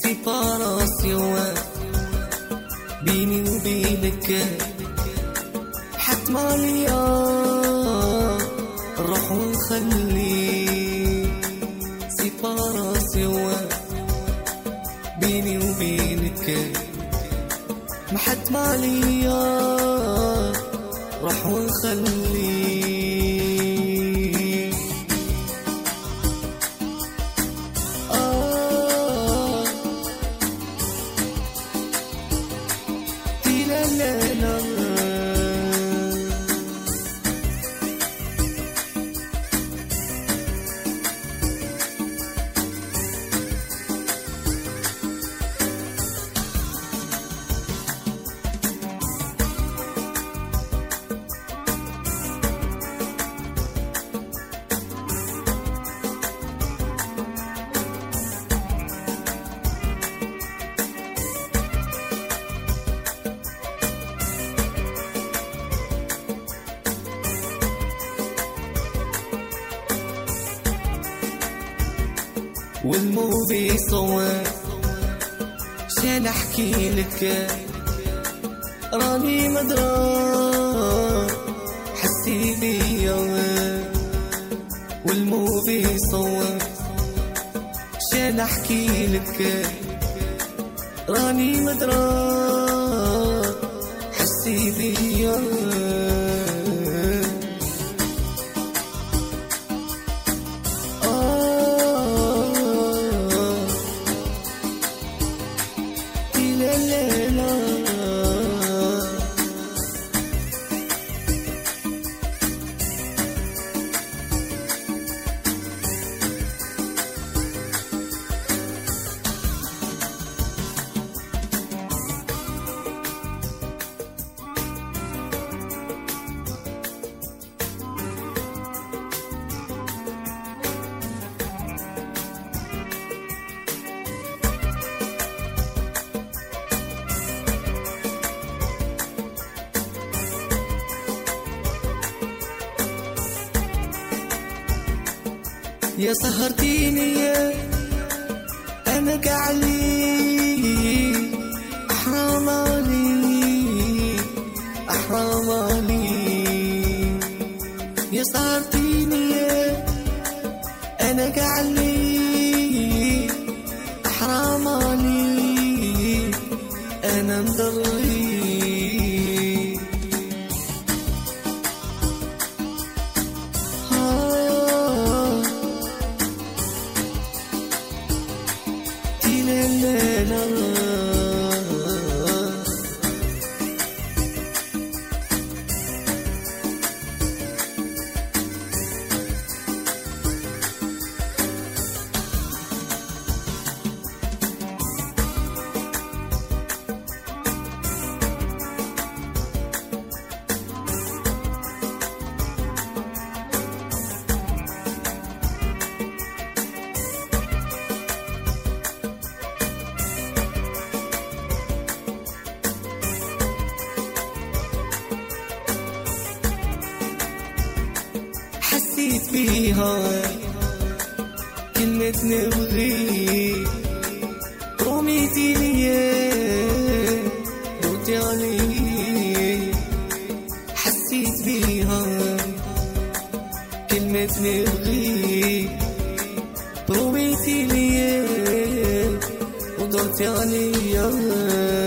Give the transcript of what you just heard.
سيباراسيون بيني وبينك حتما ليا نروح ونخلي سيباراسيون بيني وبينك حتما ليا نروح ونخلي والموفي صور شان احكي لك راني مدرى حسي بيا والموفي صور شان احكي لك راني مدرى حسي بيا يا سهرتيني يا أنا قاعلي أحرام علي أحرام علي يا سهرتيني يا أنا قاعلي أحرام علي أنا مضلي حسيت فيها كلمة نبغي رميتي لي ردي علي حسيت فيها كلمة نبغي رميتي لي ردي علي